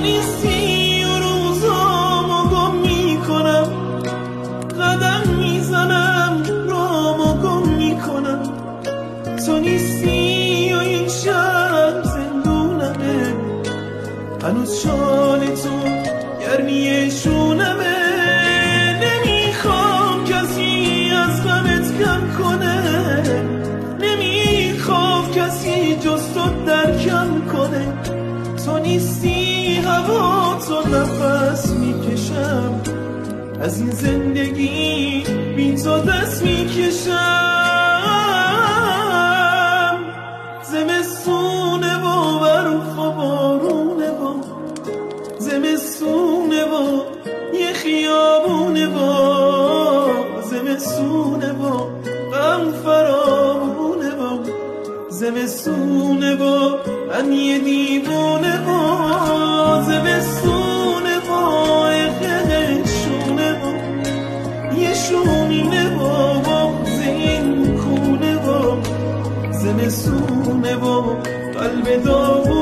نیستی و روزامو گم میکنم، قدم میزنم رامو گم میکنم. تو نیستی و این شب زندونمه، هنوز شال تو گرمی شونمه. نمیخوام کسی از غمت کم کنه، نمیخوام کسی جز تو درکم کنه. تو نیستی هوا تو نفس میکشم، از این زندگی بی تو دست میکشم. زمستونه و برف و بارونه و زمستونه و یه خیابونه و زمستونه و غم فرامونه و زمستونه و من یه دیوونه و زمستونه و شونه و یه شونینه و زین کونه و زمستونه و قلب داغونه